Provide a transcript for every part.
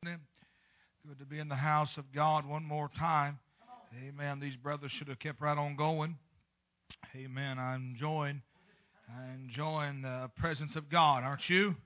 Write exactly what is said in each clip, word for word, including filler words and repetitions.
Good to be in the house of God one more time. Amen. These brothers should have kept right on going. Amen. I'm enjoying, I'm enjoying the presence of God, aren't you?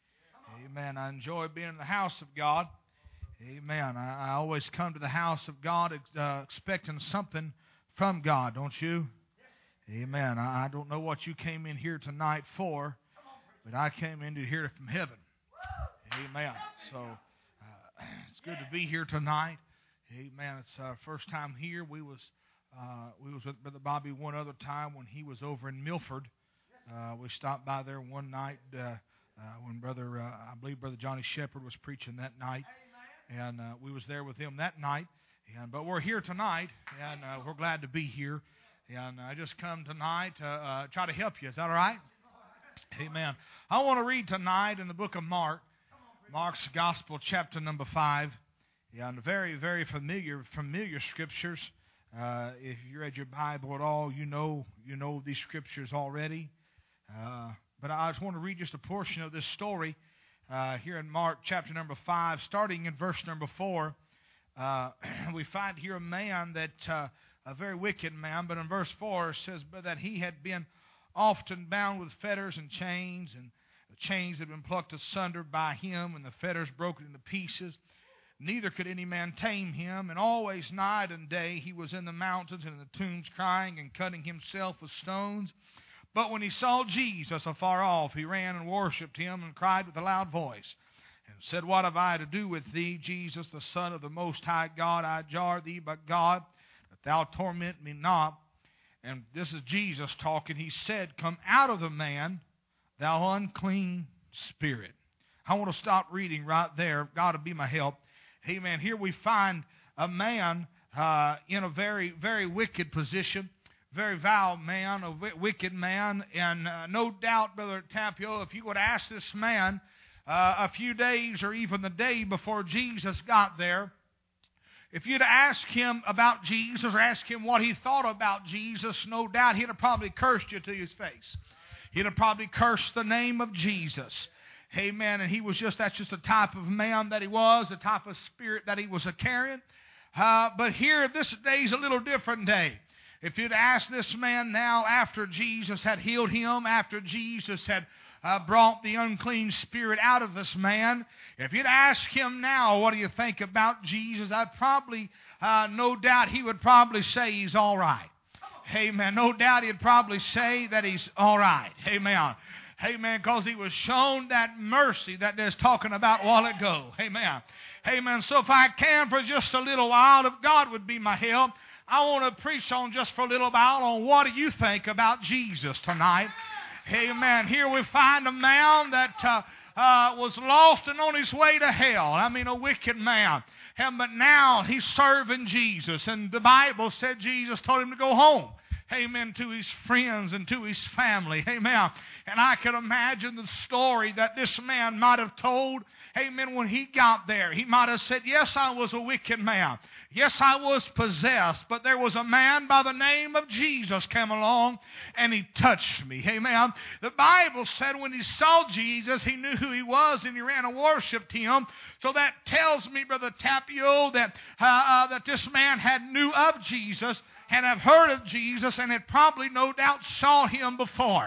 Amen. I enjoy being in the house of God. Amen. I, I always come to the house of God uh, expecting something from God, don't you? Amen. I, I don't know what you came in here tonight for, but I came in to hear it from heaven. Amen. So uh, it's good to be here tonight. Amen. It's our first time here. We was uh, we was with Brother Bobby one other time when he was over in Milford. Uh, we stopped by there one night uh, uh, when Brother uh, I believe Brother Johnny Shepherd was preaching that night, and uh, we was there with him that night. And but we're here tonight, and uh, we're glad to be here. And I just come tonight to uh, try to help you. Is that all right? Amen. I want to read tonight in the book of Mark. Mark's Gospel, chapter number five, yeah, and very, very familiar, familiar scriptures. Uh, if you read your Bible at all, you know, you know these scriptures already. Uh, but I just want to read just a portion of this story uh, here in Mark, chapter number five, starting in verse number four. Uh, we find here a man that uh, a very wicked man, but in verse four it says, "But that he had been often bound with fetters and chains, and the chains had been plucked asunder by him, and the fetters broken into pieces. Neither could any man tame him. And always night and day he was in the mountains and in the tombs crying and cutting himself with stones. But when he saw Jesus afar off, he ran and worshipped him and cried with a loud voice, and said, What have I to do with thee, Jesus, the Son of the Most High God? I jar thee by God, that thou torment me not. And this is Jesus talking. He said, Come out of the man, thou unclean spirit." I want to stop reading right there. God will be my help. Amen. Here we find a man uh, in a very, very wicked position, very vile man, a w- wicked man. And uh, no doubt, Brother Tapio, if you would ask this man uh, a few days or even the day before Jesus got there, if you'd ask him about Jesus or ask him what he thought about Jesus, no doubt he'd have probably cursed you to his face. He'd have probably cursed the name of Jesus. Amen. And he was just, that's just the type of man that he was, the type of spirit that he was a carrying. Uh, but here, this day's a little different day. If you'd ask this man now, after Jesus had healed him, after Jesus had uh, brought the unclean spirit out of this man, if you'd ask him now, what do you think about Jesus? I'd probably, uh, no doubt he would probably say he's all right. Amen. No doubt he'd probably say that he's all right. Amen. Amen. Because he was shown that mercy that they're talking about a while ago. Amen. Amen. So if I can for just a little while, if God would be my help, I want to preach on just for a little while on what do you think about Jesus tonight. Amen. Here we find a man that uh, uh, was lost and on his way to hell. I mean, a wicked man. And, but now he's serving Jesus. And the Bible said Jesus told him to go home. Amen, to his friends and to his family. Amen. And I can imagine the story that this man might have told. Amen, when he got there. He might have said, yes, I was a wicked man. Yes, I was possessed. But there was a man by the name of Jesus came along and he touched me. Amen. The Bible said when he saw Jesus, he knew who he was and he ran and worshipped him. So that tells me, Brother Tapio, that, uh, uh, that this man had knew of Jesus and have heard of Jesus and had probably no doubt saw him before.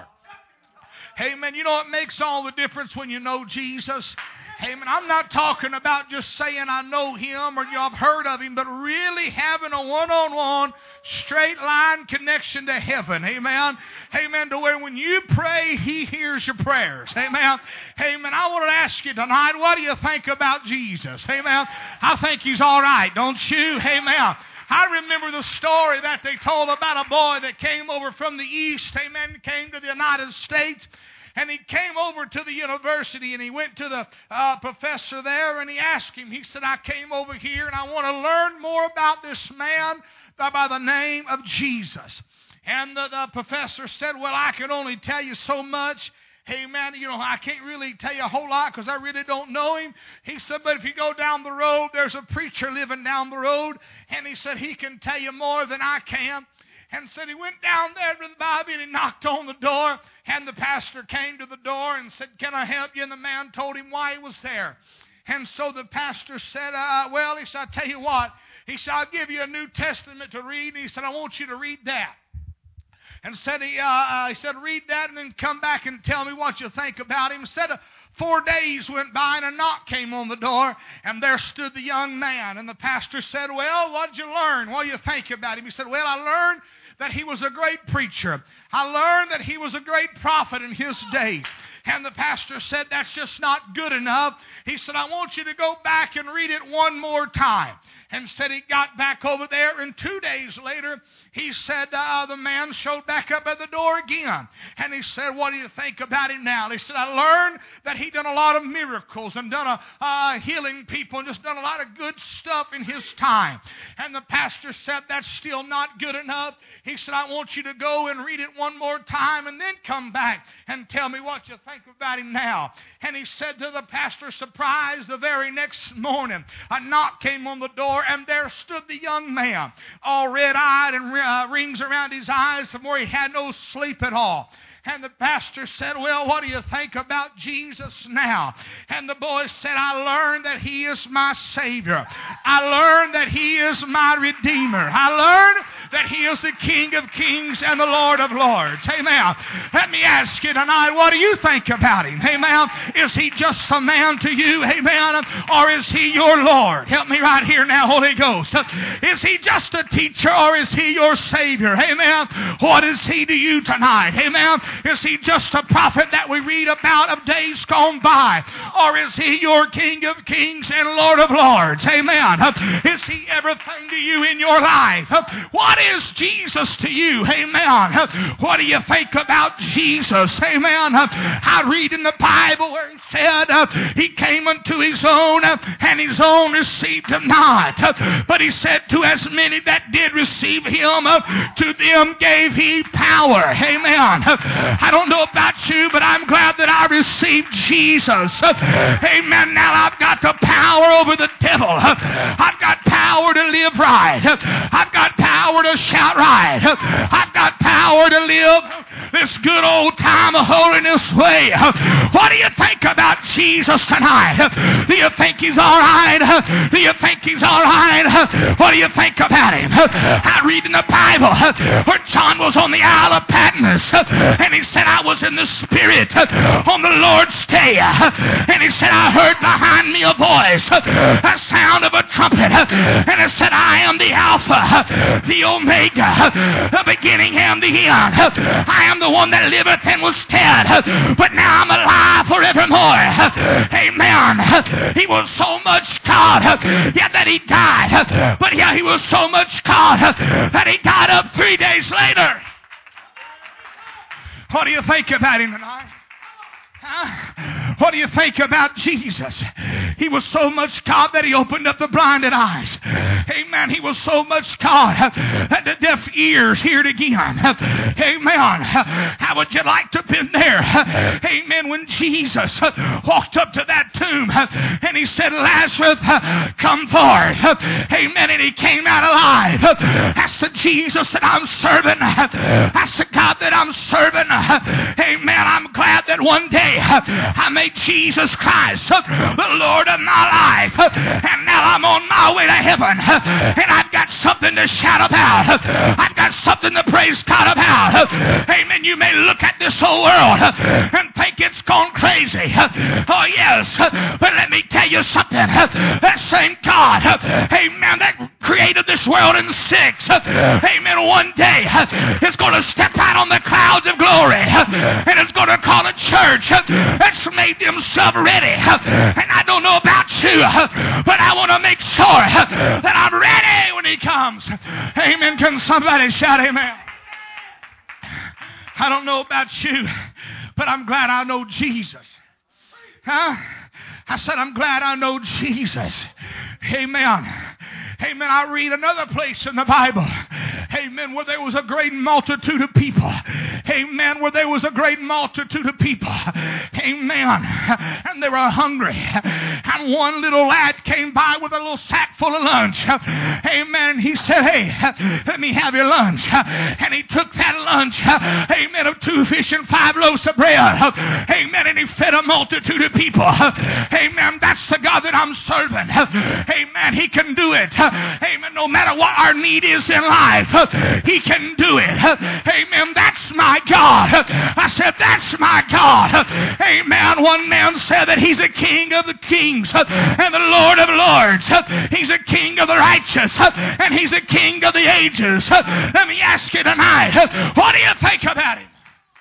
Amen. You know what makes all the difference when you know Jesus? Amen. I'm not talking about just saying I know him or you know, I've heard of him, but really having a one-on-one, straight line connection to heaven. Amen. Amen. To where when you pray, he hears your prayers. Amen. Amen. I want to ask you tonight, what do you think about Jesus? Amen. I think he's all right, don't you? Amen. I remember the story that they told about a boy that came over from the east, amen, came to the United States, and he came over to the university, and he went to the uh, professor there, and he asked him, he said, I came over here, and I want to learn more about this man by, by the name of Jesus. And the, the professor said, well, I can only tell you so much. Hey, man, you know, I can't really tell you a whole lot because I really don't know him. He said, but if you go down the road, there's a preacher living down the road. And he said, he can tell you more than I can. And said he went down there to the Bible and he knocked on the door. And the pastor came to the door and said, can I help you? And the man told him why he was there. And so the pastor said, uh, well, he said, I'll tell you what. He said, I'll give you a New Testament to read. And he said, I want you to read that. And said he, uh, uh, he said, read that and then come back and tell me what you think about him. Said uh, four days went by and a knock came on the door, and there stood the young man. And the pastor said, well, what did you learn? What do you think about him? He said, well, I learned that he was a great preacher. I learned that he was a great prophet in his day. And the pastor said, that's just not good enough. He said, I want you to go back and read it one more time. And said he got back over there, and two days later, he said, uh, the man showed back up at the door again. And he said, what do you think about him now? He said, I learned that he done a lot of miracles and done a uh, healing people and just done a lot of good stuff in his time. And the pastor said, that's still not good enough. He said, I want you to go and read it one more time and then come back and tell me what you think about him now. And he said to the pastor, surprised, the very next morning, a knock came on the door, and there stood the young man, all red-eyed and uh, rings around his eyes from where he had no sleep at all. And the pastor said, well, what do you think about Jesus now? And the boy said, I learned that he is my Savior. I learned that he is my Redeemer. I learned that he is the King of Kings and the Lord of Lords. Amen. Let me ask you tonight, what do you think about him? Amen. Is he just a man to you? Amen. Or is he your Lord? Help me right here now, Holy Ghost. Is he just a teacher, or is he your Savior? Amen. What is he to you tonight? Amen. Is he just a prophet that we read about of days gone by? Or is he your King of Kings and Lord of Lords? Amen. Is he everything to you in your life? What is Jesus to you? Amen. What do you think about Jesus? Amen. I read in the Bible where he said uh, he came unto his own, uh, and his own received him not. Uh, but he said, to as many that did receive him, uh, to them gave he power. Amen. Uh, I don't know about you, but I'm glad that I received Jesus. Amen. Now I've got the power over the devil. I've got power to live right. I've got power to shout right. I've got power to live this good old time of holiness way. What do you think about Jesus tonight? Do you think he's all right? Do you think he's all right? What do you think about him? I read in the Bible where John was on the Isle of Patmos, and he said, I was in the Spirit on the Lord's day. And he said, I heard behind me a voice, a sound of a trumpet. And it said, I am the Alpha, the Omega, the beginning and the end. I am the one that liveth and was dead, but now I'm alive forevermore. Amen. He was so much God, yeah, that he died. But yeah, he was so much God that he got up three days later. What do you think about him tonight? Huh? What do you think about Jesus? He was so much God that he opened up the blinded eyes. Amen. He was so much God that the deaf ears heard again. Amen. How would you like to have been there? Amen. When Jesus walked up to that tomb and he said, Lazarus, come forth. Amen. And he came out alive. That's the Jesus that I'm serving. That's the God that I'm serving. Amen. I'm glad that one day I made Jesus Christ the Lord of my life, and now I'm on my way to heaven, and I've got something to shout about. I've got something to praise God about. Amen. You may look at this whole world and think it's gone crazy. Oh yes, but let me tell you something. That same God, amen, that created this world in six, amen, one day is going to step out on the clouds of glory, and it's going to call a church that's made themselves ready. And I don't know about you, but I want to make sure that I'm ready when he comes. Amen. Can somebody shout amen? I don't know about you, but I'm glad I know Jesus. Huh? I said, I'm glad I know Jesus. Amen. Amen. I read another place in the Bible, amen, where there was a great multitude of people. amen, where there was a great multitude of people, amen, and they were hungry, and one little lad came by with a little sack full of lunch, amen, and he said, hey, let me have your lunch, and he took that lunch, amen, of two fish and five loaves of bread, amen, and he fed a multitude of people, amen. That's the God that I'm serving, amen. He can do it, amen. No matter what our need is in life, He can do it, amen. That's my God. I said, that's my God, amen. One man said that He's a King of the kings and the Lord of lords. He's a King of the righteous and He's a King of the ages. Let me ask you tonight, what do you think about Him?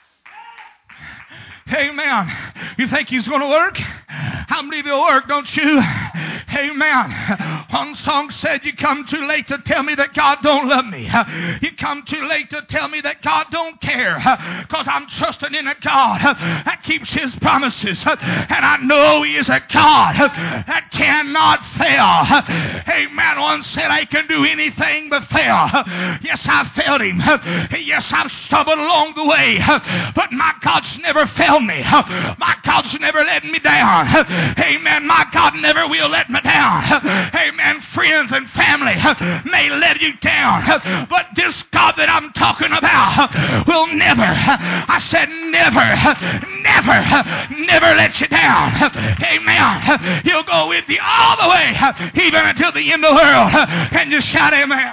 Amen. You think He's going to work? How many of you work, don't you? Amen. One song said, you come too late to tell me that God don't love me. You come too late to tell me that God don't care. Because I'm trusting in a God that keeps His promises. And I know He is a God that cannot fail. Amen. One said, I can do anything but fail. Yes, I failed Him. Yes, I've stumbled along the way. But my God's never failed me. My God's never let me down. Amen. My God never will let me down. Amen. Friends and family may let you down, but this God that I'm talking about will never, I said never, never, never let you down. Amen. He'll go with you all the way, even until the end of the world. Can you shout amen?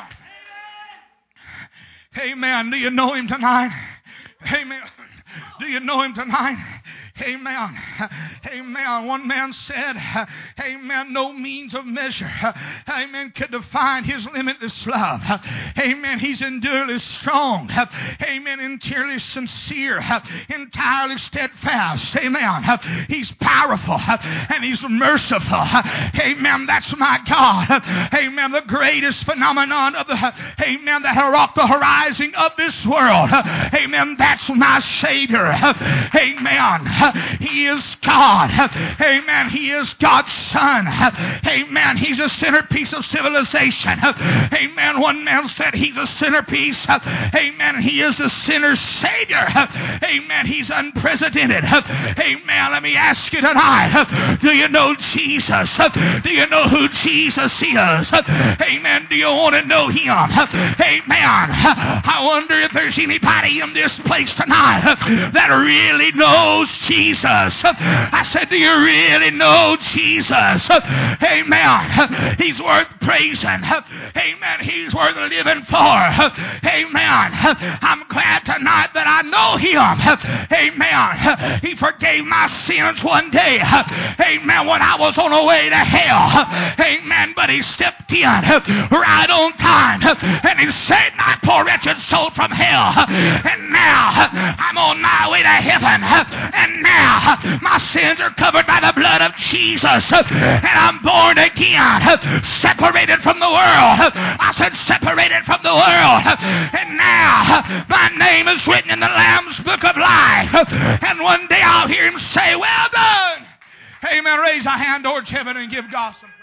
Amen. Do you know Him tonight? Amen. Do you know Him tonight? Amen. Amen. One man said, amen, no means of measure, amen, could define His limitless love. Amen. He's enduringly strong. Amen. Entirely sincere. Entirely steadfast. Amen. He's powerful and He's merciful. Amen. That's my God. Amen. The greatest phenomenon of the, amen, that rocked the horizon of this world. Amen. That's my Savior. Amen. He is God. Amen. He is God's Son. Amen. He's a centerpiece of civilization. Amen. One man said He's a centerpiece. Amen. He is the sinner's Savior. Amen. He's unprecedented. Amen. Let me ask you tonight, do you know Jesus? Do you know who Jesus is? Amen. Do you want to know Him? Amen. I wonder if there's anybody in this place tonight that really knows Jesus. I said, do you really know Jesus? Amen. He's worth praising. Amen. He's worth living for. Amen. I'm glad tonight that I know Him. Amen. He forgave my sins one day. Amen. When I was on the way to hell. Amen. But He stepped in right on time. And He saved my poor wretched soul from hell. And now I'm on my way to heaven. And now my sins are covered by the blood of Jesus. And I'm born again. Separated from the world. I said separated from the world. And now my name is written in the Lamb's book of life. And one day I'll hear Him say, well done. Amen. Raise a hand towards heaven and give God some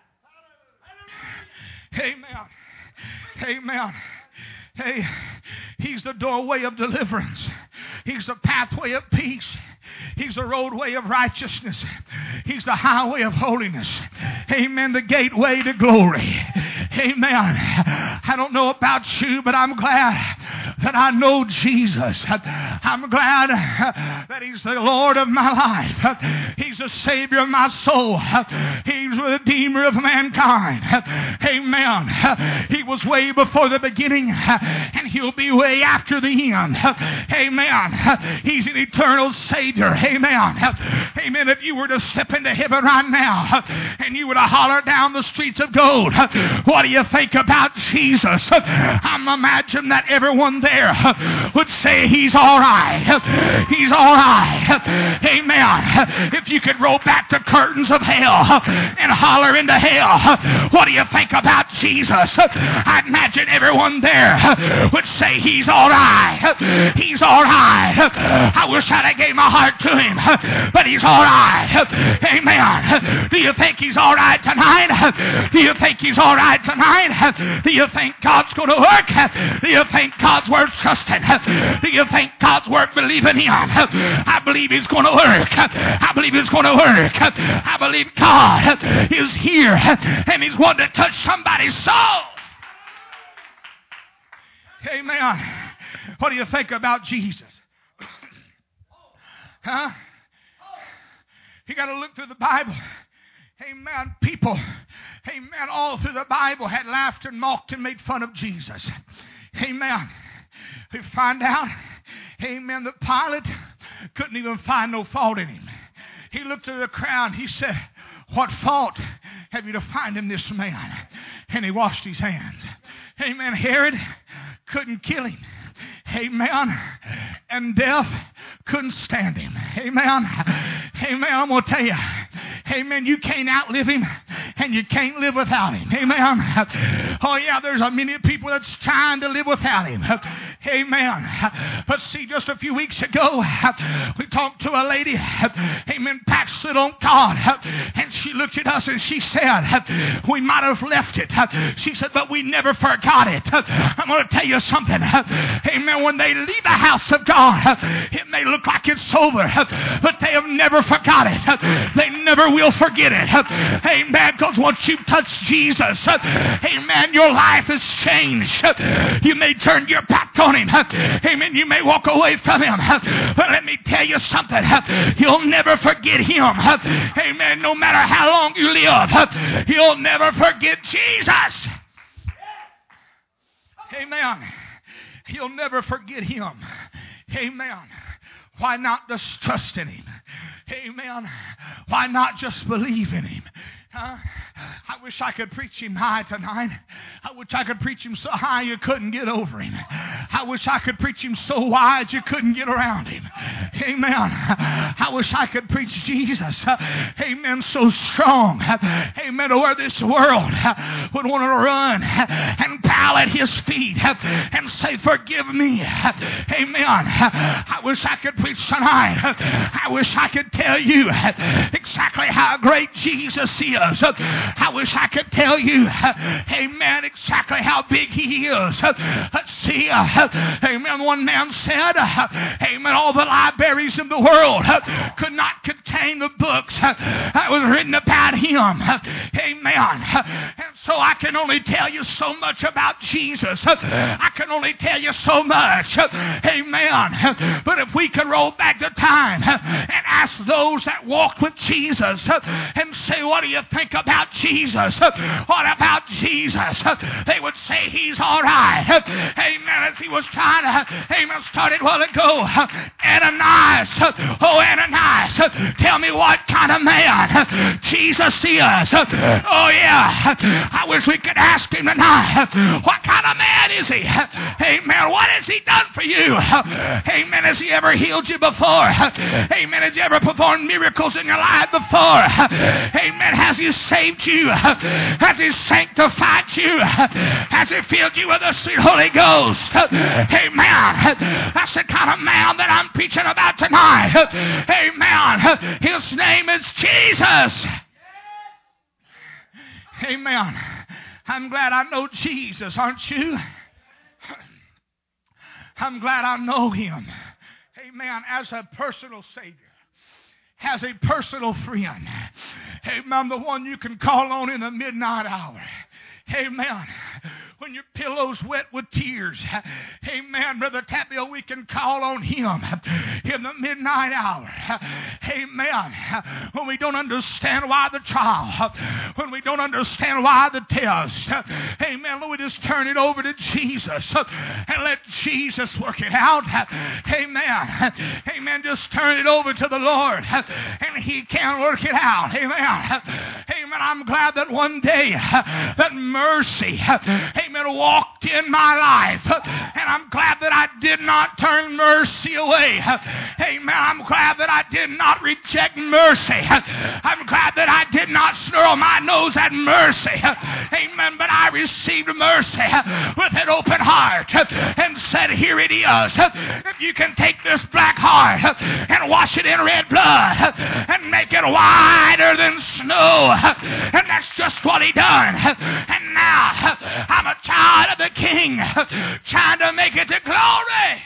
praise. Amen. Amen. Hey, He's the doorway of deliverance. He's the pathway of peace. He's the roadway of righteousness. He's the highway of holiness. Amen. The gateway to glory. Amen. I don't know about you, but I'm glad that I know Jesus. I'm glad that He's the Lord of my life. He's the Savior of my soul. He's the Redeemer of mankind. Amen. He was way before the beginning, and He'll be way after the end. Amen. He's an eternal Savior. Amen. Amen. If you were to step into heaven right now and you were to holler down the streets of gold, what do you think about Jesus? I'm imagining that everyone there would say He's all right. He's all right. Amen. If you could roll back the curtains of hell and holler into hell, what do you think about Jesus? I imagine everyone there would say He's all right. He's all right. I wish I'd have gave my heart to Him, but He's all right. Amen. Do you think He's all right tonight? Do you think He's all right tonight? Do you think God's going to work? Do you think God's worth worth trusting? Do you think God's worth believing in? I believe He's going to work. I believe He's going to work. I believe God is here and He's wanting to touch somebody's soul. Amen. What do you think about Jesus? Huh? You got to look through the Bible. Amen. People, amen, all through the Bible had laughed and mocked and made fun of Jesus. Amen. We find out, amen, that Pilate couldn't even find no fault in him. He looked at the crowd. He said, what fault have you to find in this man? And he washed his hands. Amen. Herod couldn't kill him. Amen. And death couldn't stand him. Amen. Amen. I'm going to tell you. Amen. You can't outlive him and you can't live without him. Amen. Oh yeah, there's a many people that's trying to live without him. Amen. But see, just a few weeks ago, we talked to a lady, amen, backslid on God. And she looked at us and she said, we might have left it. She said, but we never forgot it. I'm going to tell you something. Amen. When they leave the house of God, it may look like it's over, but they have never forgot it. They never will forget it. Amen. Because once you touch Jesus, amen, your life has changed. You may turn your back on him. Amen. You may walk away from him. But let me tell you something. You'll never forget him. Amen. No matter how long you live, you'll never forget Jesus. Amen. You'll never forget him. Amen. Why not just trust in him? Amen. Why not just believe in him? Huh? I wish I could preach him high tonight. I wish I could preach him so high you couldn't get over him. I wish I could preach him so wide you couldn't get around him. Amen. I wish I could preach Jesus. Amen. So strong. Amen. To where this world would want to run and bow at his feet and say, forgive me. Amen. I wish I could preach tonight. I wish I could tell you exactly how great Jesus is. I wish I could tell you, amen, exactly how big he is. Let's see, amen, one man said, amen, all the libraries in the world could not contain the books that was written about him. Amen. And so I can only tell you so much about Jesus. I can only tell you so much. Amen. But if we could roll back the time and ask those that walked with Jesus and say, what do you think about Jesus? What about Jesus? They would say he's all right. Amen. As he was trying to, amen, started a while ago. Ananias. Oh, Ananias. Tell me what kind of man Jesus is. Oh, yeah. I wish we could ask him tonight. What kind of man is he? Amen. What has he done for you? Amen. Has he ever healed you before? Amen. Has he ever performed miracles in your life before? Amen. Has he saved you? Has he sanctified you? Has he filled you with the sweet Holy Ghost? Amen. That's the kind of man that I'm preaching about tonight. Amen. His name is Jesus. Amen. I'm glad I know Jesus, aren't you? I'm glad I know him. Amen. As a personal Savior. As a personal friend. Amen. The one you can call on in the midnight hour. Amen. When your pillow's wet with tears. Amen. Brother Tapio, we can call on him in the midnight hour. Amen. When we don't understand why the trial. When we don't understand why the test. Amen. Let me just turn it over to Jesus and let Jesus work it out. Amen. Amen. Just turn it over to the Lord and he can work it out. Amen. Amen. I'm glad that one day that mercy, amen, walked in my life. And I'm glad that I did not turn mercy away. Amen. I'm glad that I did not reject mercy. I'm glad that I did not snarl my nose at mercy. Amen. But I received mercy with an open heart and said, here it is. If you can take this black heart and wash it in red blood and make it whiter than snow. And that's just what he done. And now I'm a child of the King, trying to make it to glory.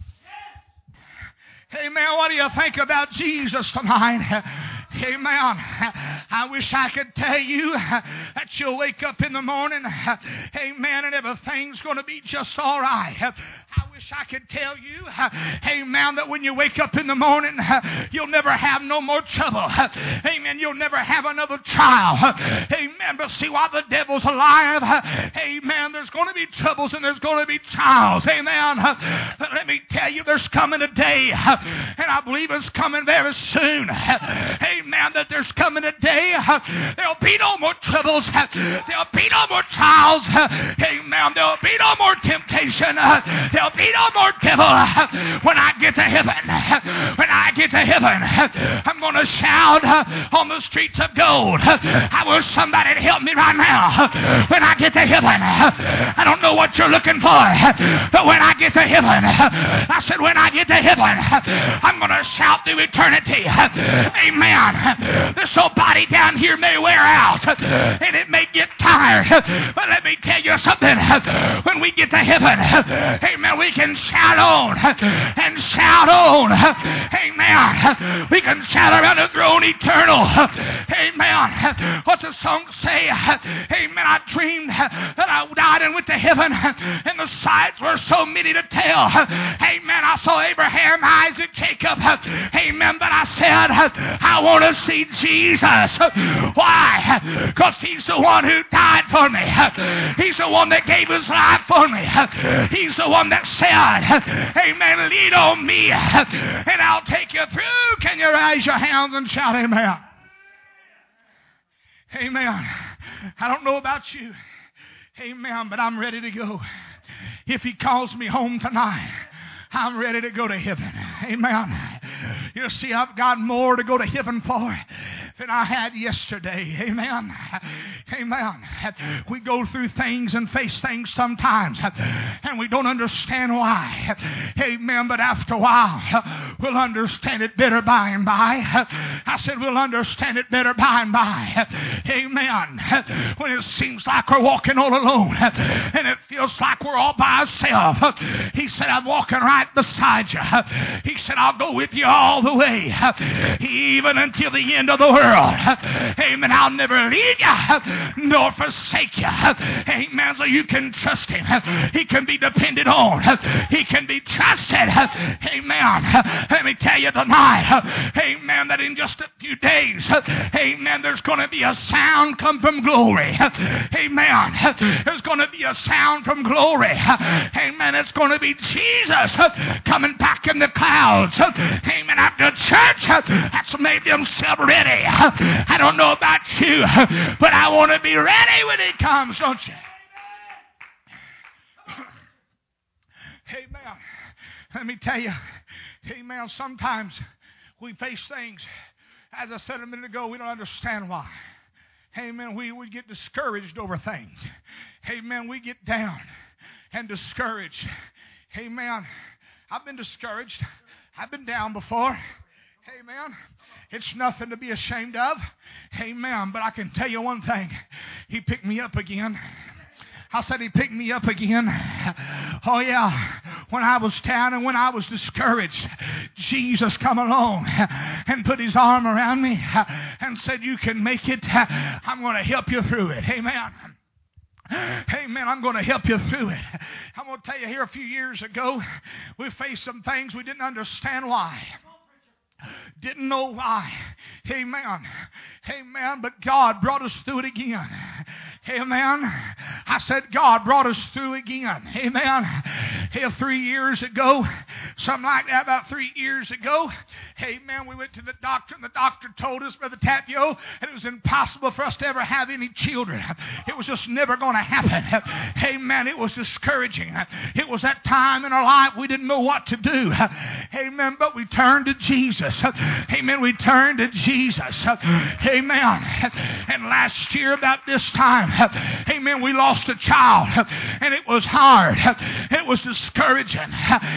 Amen. What do you think about Jesus tonight? Amen. I wish I could tell you that you'll wake up in the morning, amen, and everything's going to be just all right. I wish I could tell you, amen, that when you wake up in the morning, you'll never have no more trouble. Amen. You'll never have another trial. Amen. But see, while the devil's alive, amen, there's going to be troubles and there's going to be trials. Amen. But let me tell you, there's coming a day, and I believe it's coming very soon. Amen. That there's coming a day, there'll be no more troubles. There'll be no more trials. Amen. There'll be no more temptation. There'll be no more devil. When I get to heaven, when I get to heaven, I'm going to shout on the streets of gold. I wish somebody to help me right now. When I get to heaven, I don't know what you're looking for, but when I get to heaven, I said when I get to heaven, I'm going to shout through eternity. Amen. This old body down here may wear out, and it may get tired, but let me tell you something. When we get to heaven, amen, we can shout on and shout on. Amen. We can shout around the throne eternal. Amen. What's the song say? Amen. I dreamed that I died and went to heaven, and the sights were so many to tell. Amen. I saw Abraham, Isaac, Jacob. Amen. But I said, I want to see Jesus. Why? Because he's the one who died for me. He's the one that gave his life for me. He's the one that said, amen, lead on me, and I'll take you through. Can you raise your hands and shout amen? Amen. I don't know about you, amen, but I'm ready to go. If he calls me home tonight, I'm ready to go to heaven. Amen. You see, I've got more to go to heaven for than I had yesterday. Amen. Amen. We go through things and face things sometimes, and we don't understand why. Amen. But after a while, we'll understand it better by and by. I said we'll understand it better by and by. Amen. When it seems like we're walking all alone, and it feels like we're all by ourselves, he said, I'm walking right beside you. He said, I'll go with you all the way, even until the end of the world. Amen. I'll never leave you nor forsake you. Amen. So you can trust him. He can be depended on. He can be trusted. Amen. Let me tell you tonight, amen, that in just a few days, amen, there's going to be a sound come from glory. Amen. There's going to be a sound from glory. Amen. It's going to be Jesus coming back in the clouds. Amen. After church that's made themselves ready. I don't know about you, but I want to be ready when he comes, don't you? Amen. Let me tell you, amen, sometimes we face things, as I said a minute ago, we don't understand why. Amen. We, we get discouraged over things. Amen. We get down and discouraged. Amen. I've been discouraged. I've been down before. Amen. It's nothing to be ashamed of. Amen. But I can tell you one thing. He picked me up again. I said he picked me up again. Oh yeah. When I was down and when I was discouraged, Jesus come along and put his arm around me and said, you can make it. I'm going to help you through it. Amen. Amen. I'm going to help you through it. I'm going to tell you here a few years ago, we faced some things we didn't understand why. Didn't know why. Amen. Amen. But God brought us through it again. Amen. I said God brought us through again. Amen. Here three years ago, something like that, about three years ago, amen, we went to the doctor, and the doctor told us, Brother Tapio, that it was impossible for us to ever have any children. It was just never going to happen. Amen. It was discouraging. It was that time in our life we didn't know what to do. Amen. But we turned to Jesus. Amen. We turned to Jesus. Amen. And last year about this time, amen, we lost a child, and it was hard. It was discouraging. Amen.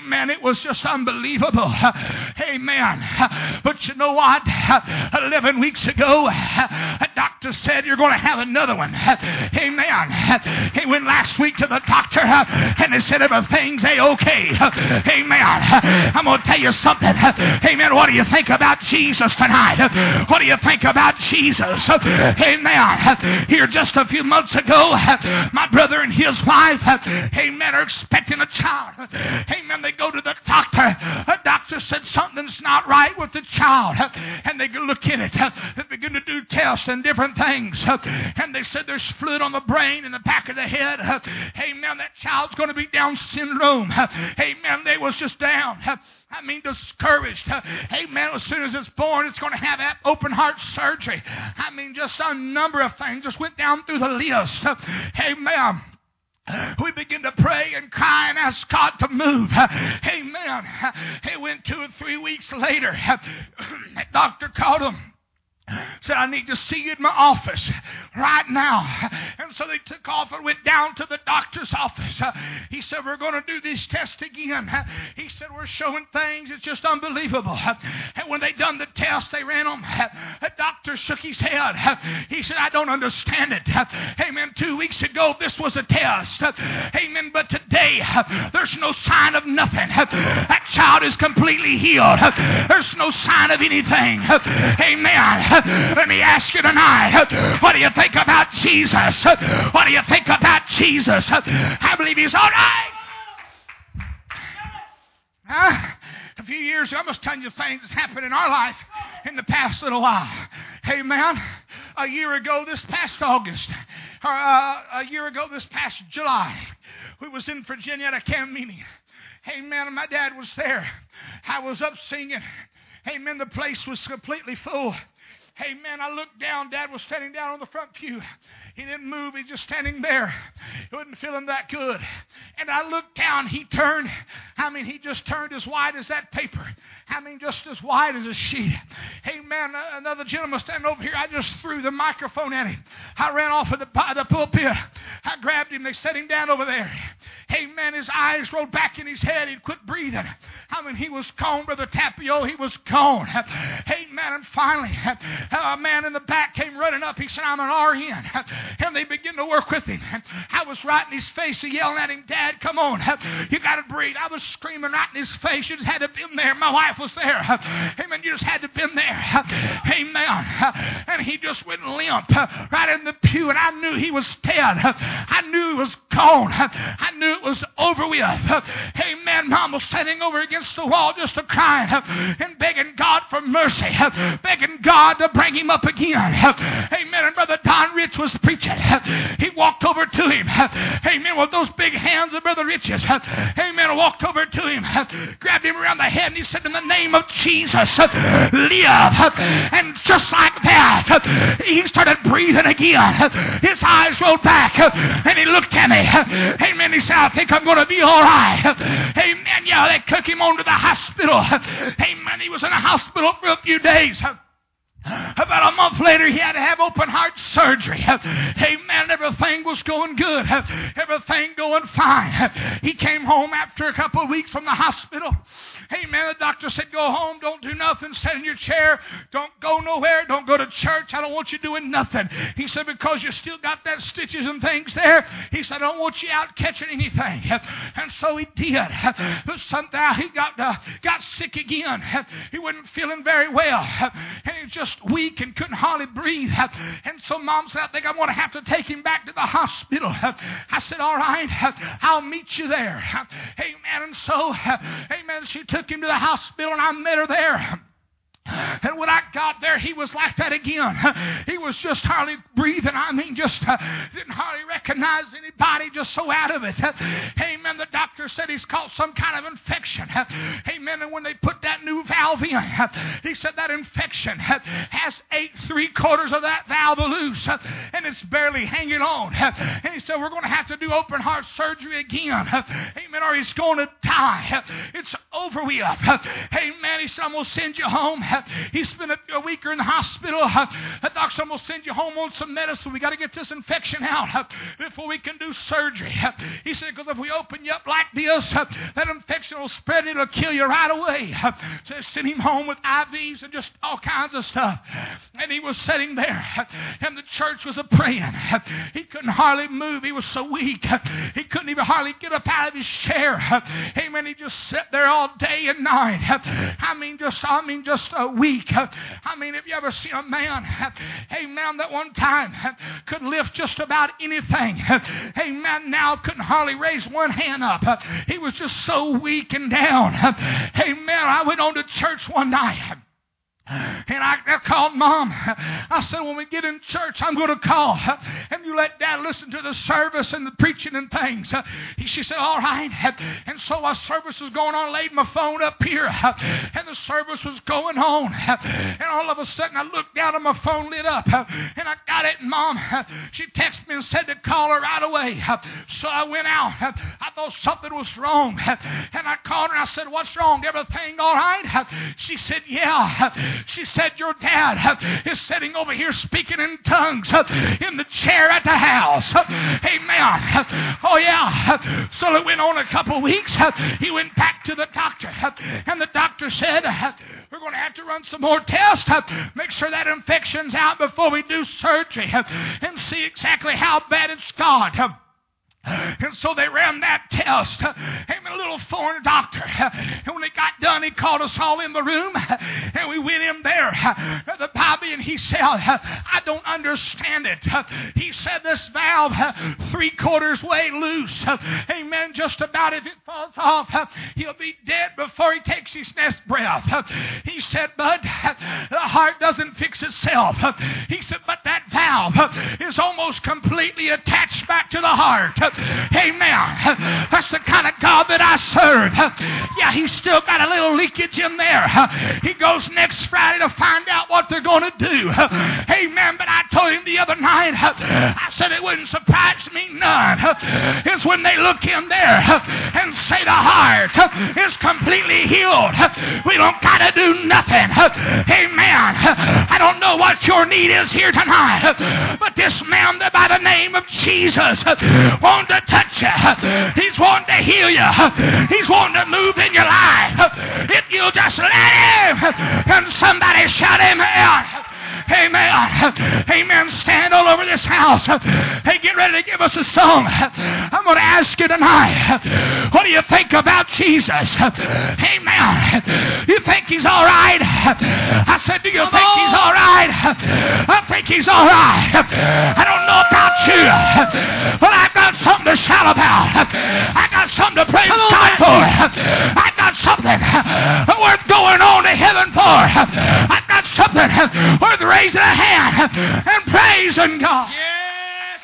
Amen. It was just unbelievable. Amen. But you know what? Eleven weeks ago, a doctor said you're going to have another one. Amen. He went last week to the doctor and they said everything's A-okay. Amen. I'm going to tell you something. Amen. What do you think about Jesus tonight? What do you think about Jesus? Amen. Here just a few months ago, my brother and his wife, amen, are expecting a child. Amen. They go to the doctor. A doctor said something's not right with the child. And they look in it. They begin to do tests and different things. And they said there's fluid on the brain and the back of the head. Amen. That child's going to be Down syndrome. Amen. They was just down. I mean, discouraged. Amen. As soon as it's born, it's going to have that open heart surgery. I mean, just a number of things just went down through the list. Amen. We begin to pray and cry and ask God to move. Amen. He went two or three weeks later. That doctor called him. Said, I need to see you in my office right now. And so they took off and went down to the doctor's office. Uh, he said, we're going to do these tests again. Uh, he said, we're showing things. It's just unbelievable. Uh, and when they done the test, they ran them. Uh, the doctor shook his head. Uh, he said, I don't understand it. Uh, amen. Two weeks ago, this was a test. Uh, amen. But today, uh, there's no sign of nothing. Uh, that child is completely healed. Uh, there's no sign of anything. Uh, amen. Let me ask you tonight, what do you think about Jesus? What do you think about Jesus? I believe he's all right. Huh? A few years ago, I must tell you things that's happened in our life in the past little while. Amen. A year ago this past August, or uh, a year ago this past July, we was in Virginia at a camp meeting. Amen. And my dad was there. I was up singing. Amen. The place was completely full. Amen. I looked down. Dad was standing down on the front pew. He didn't move. He was just standing there. He wasn't feeling that good. And I looked down. He turned. I mean, he just turned as white as that paper. I mean, just as white as a sheet. Amen. Another gentleman standing over here. I just threw the microphone at him. I ran off of the, the pulpit. I grabbed him. They set him down over there. Amen. His eyes rolled back in his head. He'd quit breathing. I mean, he was gone, Brother Tapio. He was gone. Amen. And finally, a man in the back came running up. He said, I'm an R N. And they began to work with him. I was right in his face and yelling at him, Dad, come on. You got to breathe. I was screaming right in his face. You just had to have been there. My wife was there. Amen. You just had to have been there. Amen. And he just went limp right in the pew. And I knew he was dead. I knew he was gone. I knew it was over with. Amen. Mom was standing over against the wall just a crying and begging God for mercy. Begging God to bring him up again. Amen. And Brother Don Rich was preaching. He walked over to him. Amen. With those big hands of Brother Rich's. Amen. Walked over to him. Grabbed him around the head and he said, in the name of Jesus, live. And just like that, he started breathing again. His eyes rolled back and he looked at me. Amen. He said, I think I'm going to be all right. Amen. Yeah, they took him on to the hospital. Amen. He was in the hospital for a few days. About a month later, he had to have open heart surgery. Amen. Everything was going good. Everything going fine. He came home after a couple of weeks from the hospital. Amen. The doctor said, go home. Don't do nothing. Sit in your chair. Don't go nowhere. Don't go to church. I don't want you doing nothing. He said, because you still got that stitches and things there. He said, I don't want you out catching anything. And so he did. But somehow he got uh, got sick again. He wasn't feeling very well. And he was just weak and couldn't hardly breathe. And so Mom said, I think I'm going to have to take him back to the hospital. I said, all right, I'll meet you there. Amen. And so, amen, she took him to the hospital and I met her there. And when I got there, he was like that again. He was just hardly breathing. I mean, just uh, didn't hardly recognize anybody, just so out of it. Amen. The doctor said he's caught some kind of infection. Amen. And when they put that new valve in, he said that infection has ate three quarters of that valve loose, and it's barely hanging on. And he said, we're going to have to do open heart surgery again. Amen. Amen. Or he's going to die. It's over with. Amen. He said, I'm going to send you home. He spent a week in the hospital. The doctor said, I'm going to send you home on some medicine. We got to get this infection out before we can do surgery. He said, because if we open you up like this, that infection will spread and it'll kill you right away. So they sent him home with I Vs and just all kinds of stuff. And he was sitting there, and the church was a praying. He couldn't hardly move. He was so weak. He couldn't even hardly get up out of his chair. Amen. He just sat there all day and night. I mean, just I mean, just a week. I mean, have you ever seen a man, amen, that one time could lift just about anything? Amen. Now couldn't hardly raise one hand up. He was just so weak and down. Amen. I went on to church one night. And I, I called Mom. I said, when we get in church, I'm going to call. And you let Dad listen to the service and the preaching and things. She said, all right. And so while service was going on, I laid my phone up here. And the service was going on. And all of a sudden, I looked down and my phone lit up. And I got it. And Mom, she texted me and said to call her right away. So I went out. I thought something was wrong. And I called her and I said, what's wrong? Everything all right? She said, yeah. She said, your dad is sitting over here speaking in tongues in the chair at the house. Amen. Oh, yeah. So it went on a couple of weeks. He went back to the doctor. And the doctor said, we're going to have to run some more tests. Make sure that infection's out before we do surgery. And see exactly how bad it's got. And so they ran that test. Amen. A little foreign doctor. And when they got done, he called us all in the room. And we went in there at the Bobby, and he said, I don't understand it. He said this valve three quarters way loose. Amen. Just about if it falls off, he'll be dead before he takes his next breath. He said, Bud, the heart doesn't fix itself. He said, but that valve is almost completely attached back to the heart. Amen. That's the kind of God that I serve. Yeah, he's still got a little leakage in there. He goes next Friday to find out what they're going to do. Amen. But I told him the other night, I said it wouldn't surprise me none. It's when they look in there and say the heart is completely healed. We don't got to do nothing. Amen. I don't know what your need is here tonight, but this man by the name of Jesus wants to touch you. He's wanting to heal you. He's wanting to move in your life. If you'll just let him. Can somebody shout amen? Amen. Amen. Stand all over this house. Hey, get ready to give us a song. I'm going to ask you tonight, what do you think about Jesus? Amen. You think he's all right? I said, do you think he's all right? I think he's all right. I don't know about you, but I've got something to shout about. I got something to praise God for. I got something worth going on to heaven for. I got something worth raising a hand and praising God. Yes,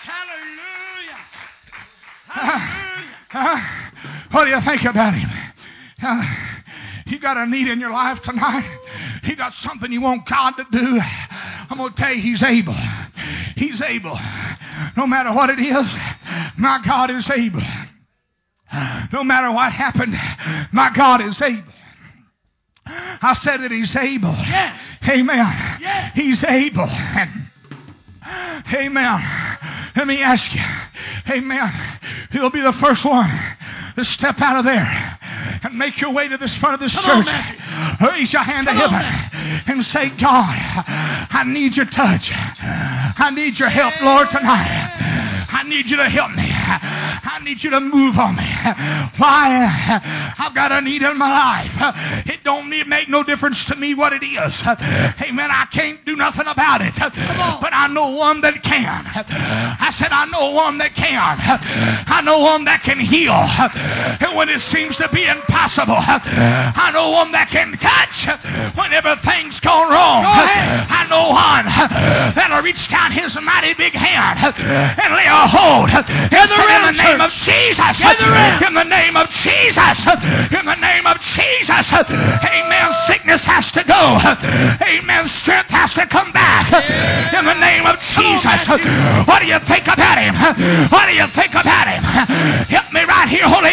hallelujah. Hallelujah. Uh, what do you think about him? Uh, you got a need in your life tonight. You got something you want God to do. I'm going to tell you, he's able. He's able. No matter what it is, my God is able. No matter what happened, my God is able. I said that he's able. Yes. Amen. Yes. He's able. Amen. Let me ask you. Amen. He'll be the first one to step out of there and make your way to this front of this Come church. On, Raise your hand Come to on, heaven man. and say, God, I need your touch. I need your help, Lord, tonight. I need you to help me. I need you to move on me. Why? I've got a need in my life. It don't make no difference to me what it is. Amen. I can't do nothing about it. But I know one that can. I said, I know one that can. I know one that can heal. And when it seems to be impossible, I know one that can touch when everything's gone wrong. Go ahead. I know one that'll reach down his mighty big hand and lay a hold in the name of Jesus. In the name of Jesus. In the name of Jesus. Amen. Sickness has to go. Amen. Strength has to come back. In the name of Jesus. What do you think about him? What do you think about him? Help me right here, Holy Ghost.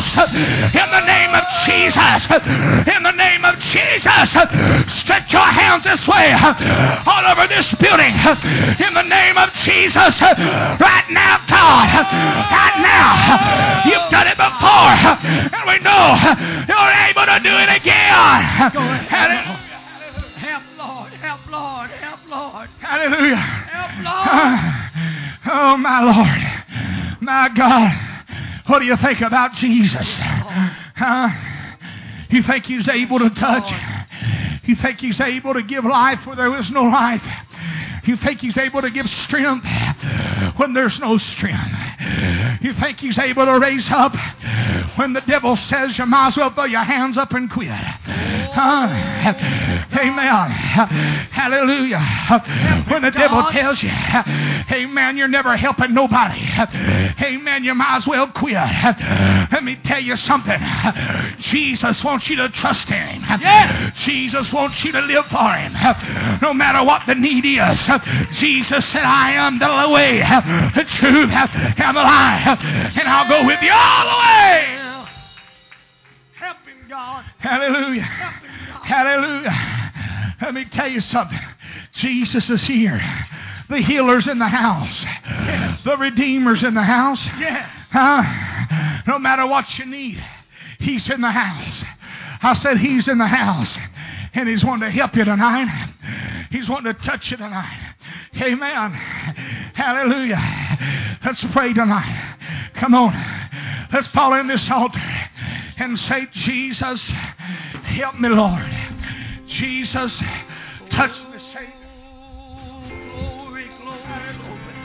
Ghost. In the name of Jesus. In the name of Jesus. Stretch your hands this way all over this building. In the name of Jesus. Right now, God. Right now. You've done it before. And we know you're able to do it again. Hallelujah. Help, Lord. Help, Lord. Help, Lord. Hallelujah. Help, Lord. Oh, my Lord. My God. What do you think about Jesus? Huh? You think He's able to touch? You think He's able to give life where there is no life? You think He's able to give strength when there's no strength? You think He's able to raise up when the devil says you might as well throw your hands up and quit? Huh? Amen. Hallelujah. When the devil tells you, amen, you're never helping nobody. Amen, you might as well quit. Let me tell you something. Jesus wants you to trust in Him. Yes. Jesus wants you to live for Him. No matter what the need is. Jesus said, I am the way, the truth, and the life. And I'll go with you all the way. Help Him, God. Hallelujah. Help Him, God. Hallelujah. Let me tell you something. Jesus is here. The healer's in the house. Yes. The Redeemer's in the house. Yes. Huh? No matter what you need, He's in the house. I said He's in the house. And He's wanting to help you tonight. He's wanting to touch you tonight. Amen. Hallelujah. Let's pray tonight. Come on. Let's fall in this altar and say, Jesus, help me, Lord. Jesus, touch the Savior. Glory, glory, glory.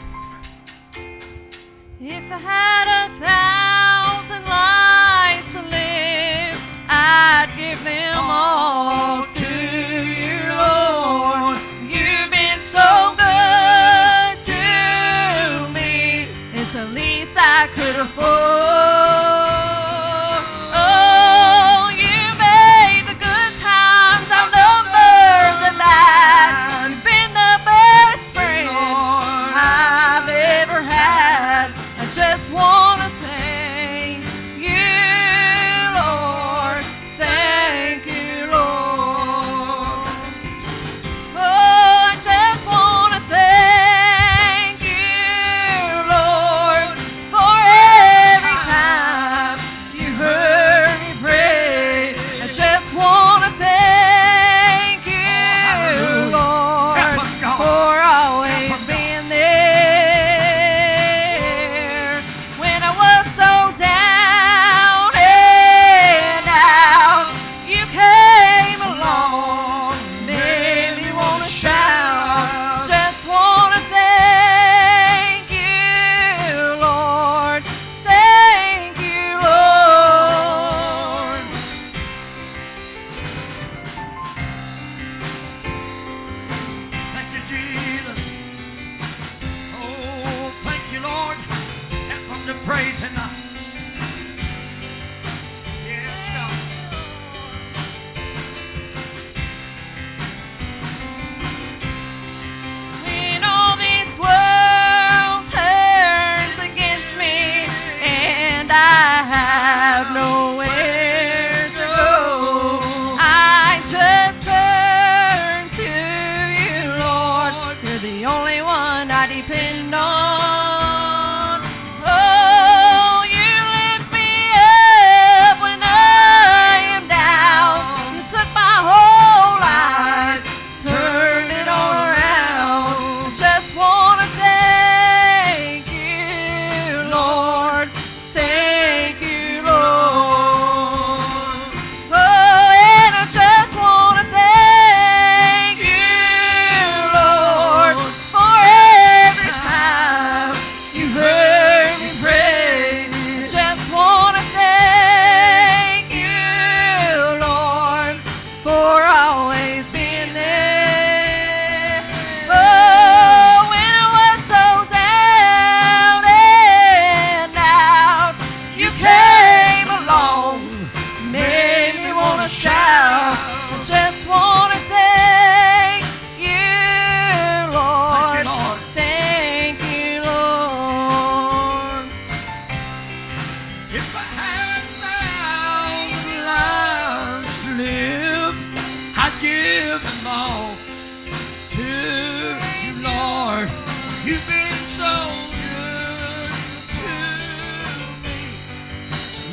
If I had a thousand lives to live, I'd give them all to you, Lord. You've been so good to me. It's the least I could afford. Oh, you made the good times outnumber the bad. You've been the best friend I've ever had. I just want to thank you, Lord. Thank you, Lord. Oh, I just want to thank you, Lord, for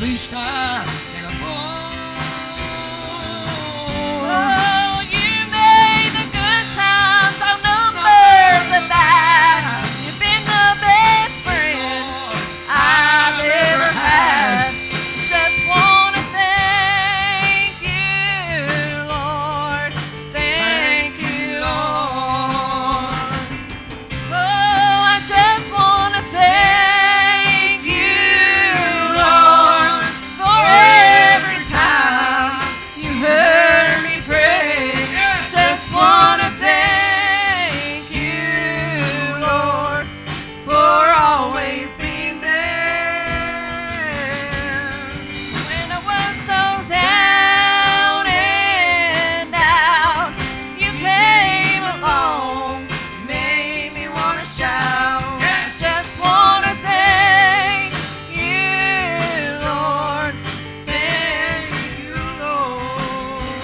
least I can afford. Oh, you made the good times outnumber the bad. You've been the best friend I've ever had. Just wanna thank you, Lord. Thank you, Lord. Oh, I just wanna thank you, Lord, for every time you heard me pray. Just wanna thank you, Lord, for always being there. When I was so down and out, you came along, made me wanna shout. I just wanna thank you, Lord. Thank you, Lord.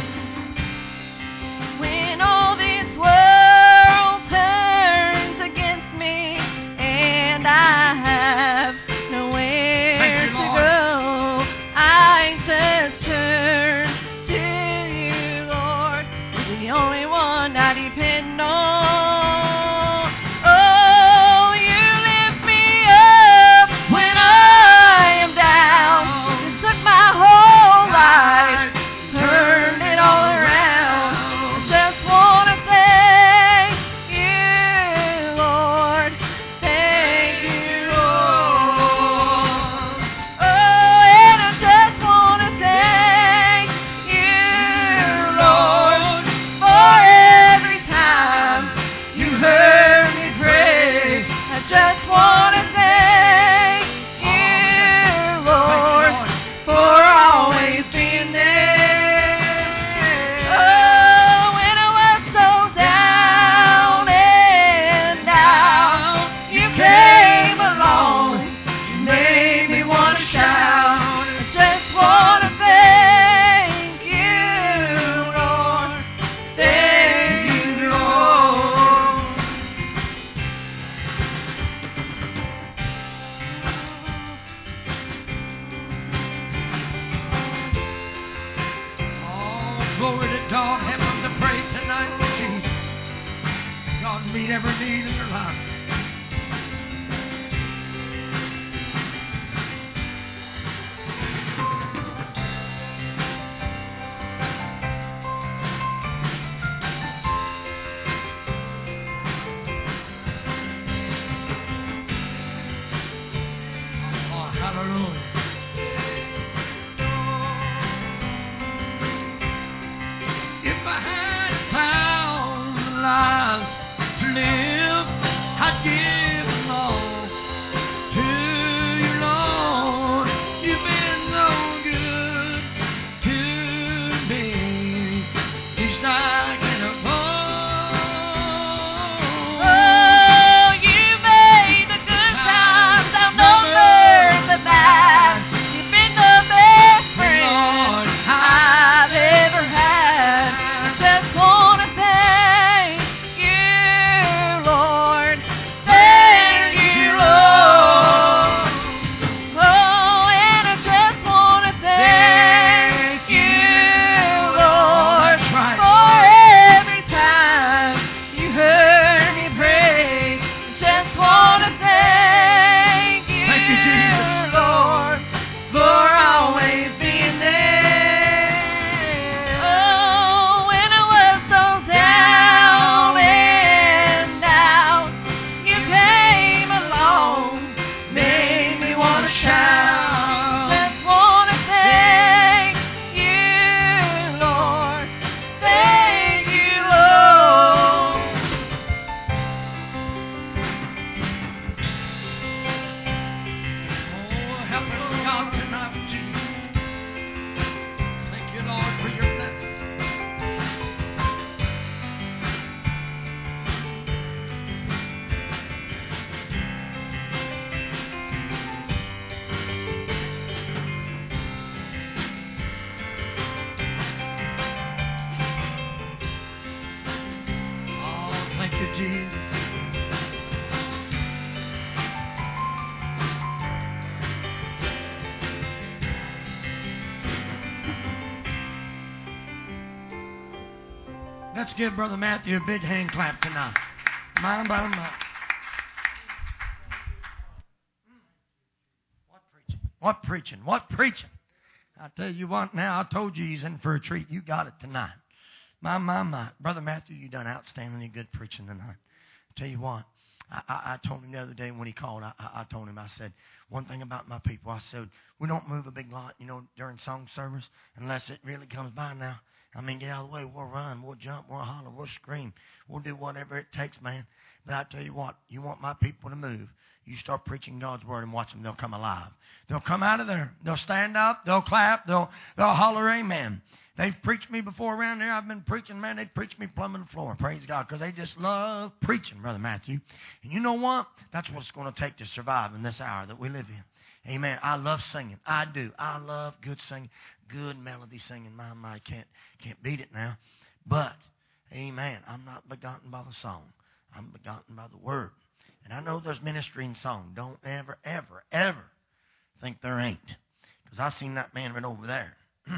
When all this world turns against me and I have nowhere Thank you, to Lord. go, I just turn to you, Lord. You're the only one I depend on. Oh, you lift me up when I am down. You took my whole life, turned it all around. I just wanna thank you, Lord. Thank you, Lord. Oh, and I just wanna thank you, Lord, for every time you heard me pray. I just wanna thank you, Lord, for always being there. Oh, when I was so down and out, you came along, you made me wanna shout. I just wanna thank you, Lord. Thank you, Lord. Oh, glory to God. Help them to pray tonight, Jesus. God, meet every need in their life. Oh, hallelujah. If I had a thousand lives to live, I Let's give Brother Matthew a big hand clap tonight. My, my, my. What preaching? What preaching? What preaching? I tell you what now, I told you he's in for a treat. You got it tonight. My, my, my. Brother Matthew, you done outstandingly good preaching tonight. I tell you what, I, I, I told him the other day when he called, I, I, I told him, I said, one thing about my people, I said, we don't move a big lot, you know, during song service unless it really comes by now. I mean, get out of the way. We'll run. We'll jump. We'll holler. We'll scream. We'll do whatever it takes, man. But I tell you what, you want my people to move. You start preaching God's word and watch them. They'll come alive. They'll come out of there. They'll stand up. They'll clap. They'll, they'll holler amen. They've preached me before around there. I've been preaching, man. They preached me plumbing the floor. Praise God. Because they just love preaching, Brother Matthew. And you know what? That's what it's going to take to survive in this hour that we live in. Amen. I love singing. I do. I love good singing, good melody singing. My, my, can't, can't beat it now. But, amen, I'm not begotten by the song. I'm begotten by the word. And I know there's ministry in song. Don't ever, ever, ever think there ain't. Because I seen that man right over there.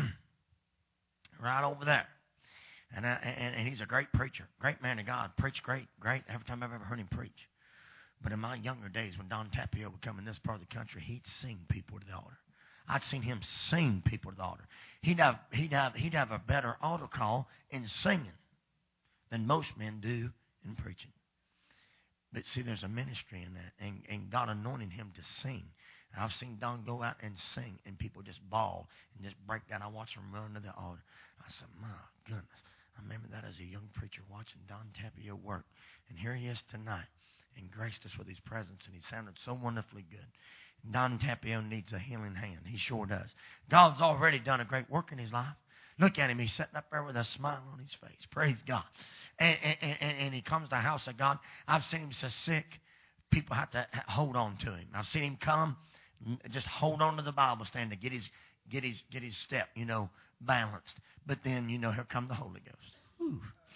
Right over there. And, I, and, and he's a great preacher. Great man of God. Preach great, great. Every time I've ever heard him preach. But in my younger days, when Don Tapio would come in this part of the country, he'd sing people to the altar. I'd seen him sing people to the altar. He'd have, he'd have, he'd have a better altar call in singing than most men do in preaching. But see, there's a ministry in that, and, and God anointed him to sing. And I've seen Don go out and sing, and people just bawl and just break down. I watch them run to the altar. I said, my goodness. I remember that as a young preacher watching Don Tapio work. And here he is tonight. And graced us with his presence, and he sounded so wonderfully good. Don Tapio needs a healing hand. He sure does. God's already done a great work in his life. Look at him. He's sitting up there with a smile on his face. Praise God. And, and, and, and he comes to the house of God. I've seen him so sick, people have to hold on to him. I've seen him come, just hold on to the Bible stand to get his, get his, get his step, you know, balanced. But then, you know, here come the Holy Ghost. Whew.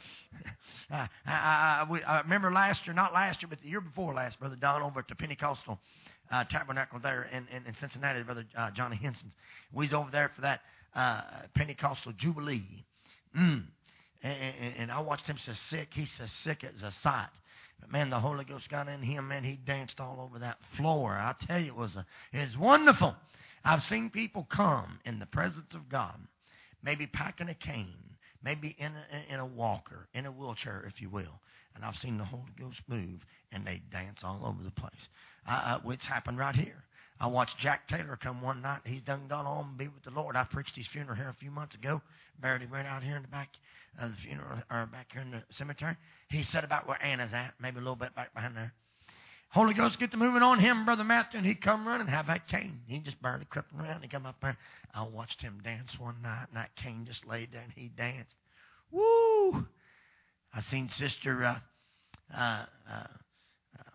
I, I, I, we, I remember last year, not last year, but the year before last, Brother Don, over at the Pentecostal uh, Tabernacle there in, in, in Cincinnati, Brother uh, Johnny Henson's. We was over there for that uh, Pentecostal Jubilee. Mm. And, and, and I watched him so sick. He's so sick as a sight. But, man, the Holy Ghost got in him, man. He danced all over that floor. I tell you, it was, a, it was wonderful. I've seen people come in the presence of God, maybe packing a cane, maybe in a, in a walker, in a wheelchair, if you will. And I've seen the Holy Ghost move, and they dance all over the place. Uh, uh, it's happened right here. I watched Jack Taylor come one night. He's done gone on and be with the Lord. I preached his funeral here a few months ago. Buried him right out here in the back of the funeral, or back here in the cemetery. He said about where Anna's at, maybe a little bit back behind there. Holy Ghost get to moving on him, Brother Matthew, and he come running, have that cane. He just barely creeping around. He come up there. I watched him dance one night, and that cane just laid there, and he danced. Woo! I seen Sister uh, uh, uh, uh,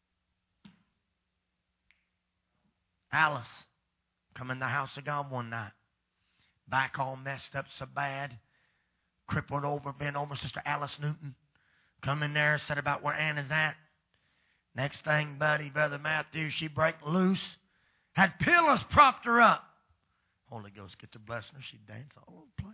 Alice come in the house of God one night. Back all messed up so bad. Crippled over, bent over. Sister Alice Newton come in there, said about where Anna's at. Next thing, buddy, Brother Matthew, she break loose. Had pillows propped her up. Holy Ghost get to blessing her. She danced all over the place.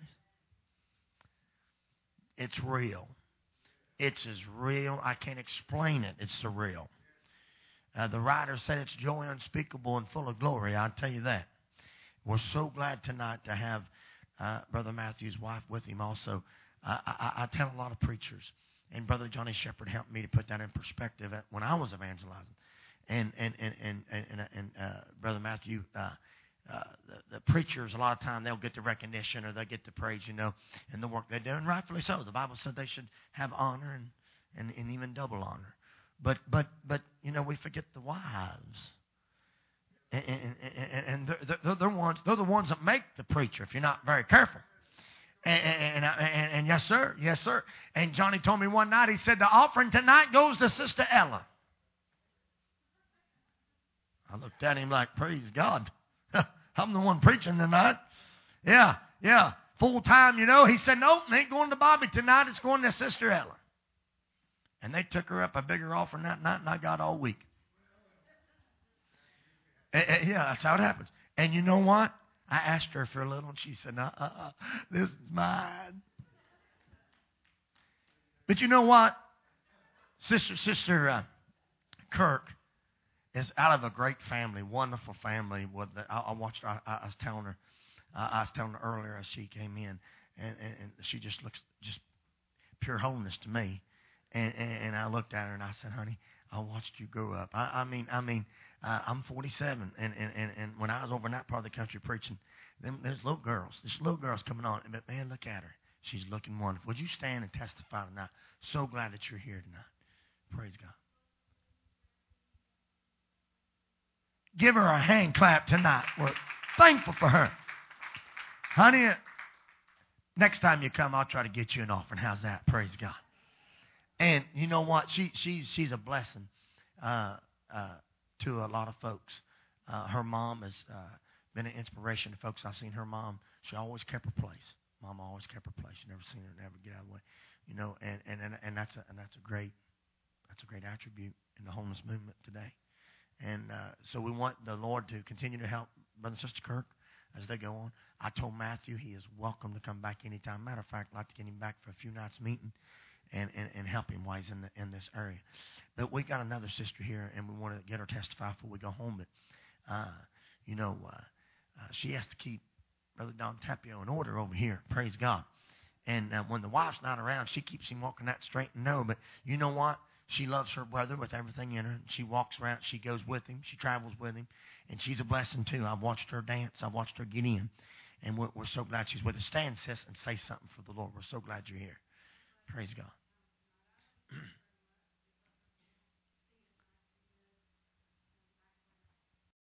It's real. It's as real. I can't explain it. It's surreal. Uh, the writer said it's joy unspeakable and full of glory. I'll tell you that. We're so glad tonight to have uh, Brother Matthew's wife with him also. Uh, I, I tell a lot of preachers, and Brother Johnny Shepherd helped me to put that in perspective at, when I was evangelizing. And and and and and, and, and uh, Brother Matthew, uh, uh, the, the preachers, a lot of time they'll get the recognition or they'll get the praise, you know, and the work they do, and rightfully so. The Bible said they should have honor and, and, and even double honor. But but but you know, we forget the wives. And, and, and, and they're, they're, they're, ones, they're the ones that make the preacher if you're not very careful. And, and, and, and yes, sir. Yes, sir. And Johnny told me one night, he said, the offering tonight goes to Sister Ella. I looked at him like, praise God. I'm the one preaching tonight. Yeah, yeah. Full time, you know. He said, nope, it ain't going to Bobby tonight. It's going to Sister Ella. And they took her up a bigger offering that night, and I got all week. Yeah, that's how it happens. And you know what? I asked her for a little, and she said, uh, uh, uh, this is mine. But you know what? Sister, Sister uh, Kirk is out of a great family, wonderful family. With the, I, I watched. I, I was telling her. Uh, I was telling her earlier as she came in, and, and, and she just looks just pure holiness to me. And, and, and I looked at her and I said, "Honey, I watched you grow up." I, I mean, I mean, uh, I'm forty-seven, and, and, and, and when I was over in that part of the country preaching, them, there's little girls. There's little girls coming on, but man, look at her. She's looking wonderful. Would you stand and testify tonight? So glad that you're here tonight. Praise God. Give her a hand clap tonight. We're thankful for her. Honey, next time you come, I'll try to get you an offering. How's that? Praise God. And you know what? She, she, she's a blessing uh, uh, to a lot of folks. Uh, her mom has uh, been an inspiration to folks. I've seen her mom. She always kept her place. Mom always kept her place. You never seen her never get out of the way. You know, and, and, and, and that's a and that's a great that's a great attribute in the homeless movement today. And uh, so we want the Lord to continue to help Brother and Sister Kirk as they go on. I told Matthew he is welcome to come back anytime. Matter of fact, I'd like to get him back for a few nights meeting and, and, and help him while he's in, the, in this area. But we got another sister here, and we want to get her testify before we go home. But, uh, you know, uh, uh, she has to keep Brother Don Tapio in order over here. Praise God. And uh, when the wife's not around, she keeps him walking that straight and narrow. But you know what? She loves her brother with everything in her. She walks around. She goes with him. She travels with him. And she's a blessing, too. I've watched her dance. I've watched her get in. And we're, we're so glad she's with us. Stand, sis, and say something for the Lord. We're so glad you're here. Praise God.